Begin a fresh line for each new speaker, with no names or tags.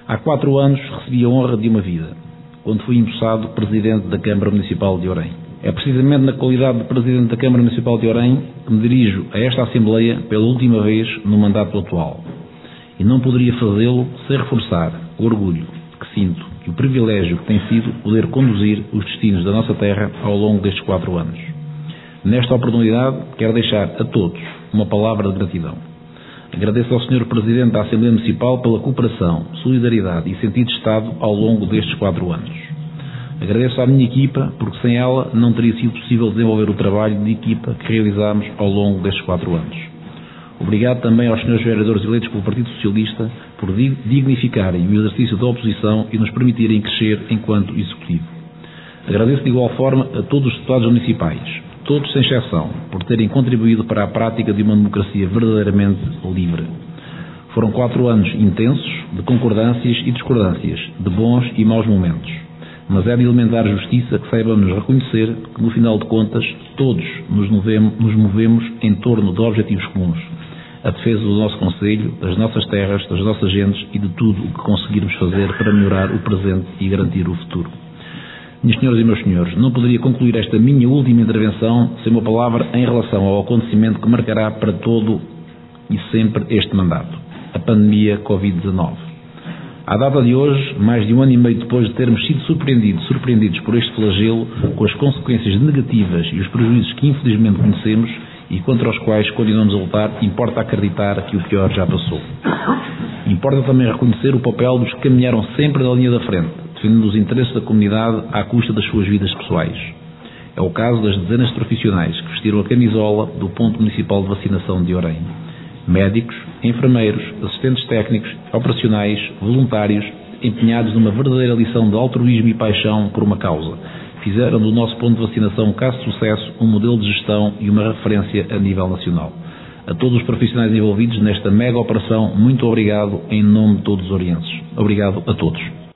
Há 4 anos recebi a honra de uma vida, quando fui empossado Presidente da Câmara Municipal de Orem. É precisamente na qualidade de Presidente da Câmara Municipal de Orem que me dirijo a esta Assembleia pela última vez no mandato atual. E não poderia fazê-lo sem reforçar o orgulho que sinto e o privilégio que tem sido poder conduzir os destinos da nossa terra ao longo destes 4 anos. Nesta oportunidade, quero deixar a todos uma palavra de gratidão. Agradeço ao Sr. Presidente da Assembleia Municipal pela cooperação, solidariedade e sentido de Estado ao longo destes 4 anos. Agradeço à minha equipa, porque sem ela não teria sido possível desenvolver o trabalho de equipa que realizámos ao longo destes 4 anos. Obrigado também aos Srs. Vereadores eleitos pelo Partido Socialista por dignificarem o exercício da oposição e nos permitirem crescer enquanto Executivo. Agradeço de igual forma a todos os deputados municipais, todos sem exceção, por terem contribuído para a prática de uma democracia verdadeiramente livre. Foram 4 anos intensos, de concordâncias e discordâncias, de bons e maus momentos. Mas é de elementar justiça que saibamos reconhecer que, no final de contas, todos nos movemos em torno de objetivos comuns. A defesa do nosso concelho, das nossas terras, das nossas gentes e de tudo o que conseguirmos fazer para melhorar o presente e garantir o futuro. Minhas senhoras e meus senhores, não poderia concluir esta minha última intervenção sem uma palavra em relação ao acontecimento que marcará para todo e sempre este mandato, a pandemia Covid-19. À data de hoje, mais de 1 ano e meio depois de termos sido surpreendidos por este flagelo, com as consequências negativas e os prejuízos que infelizmente conhecemos e contra os quais continuamos a lutar, importa acreditar que o pior já passou. Importa também reconhecer o papel dos que caminharam sempre na linha da frente, defendendo os interesses da comunidade à custa das suas vidas pessoais. É o caso das dezenas de profissionais que vestiram a camisola do ponto municipal de vacinação de Orem. Médicos, enfermeiros, assistentes técnicos, operacionais, voluntários, empenhados numa verdadeira lição de altruísmo e paixão por uma causa, fizeram do nosso ponto de vacinação um caso de sucesso, um modelo de gestão e uma referência a nível nacional. A todos os profissionais envolvidos nesta mega operação, muito obrigado em nome de todos os orienses. Obrigado a todos.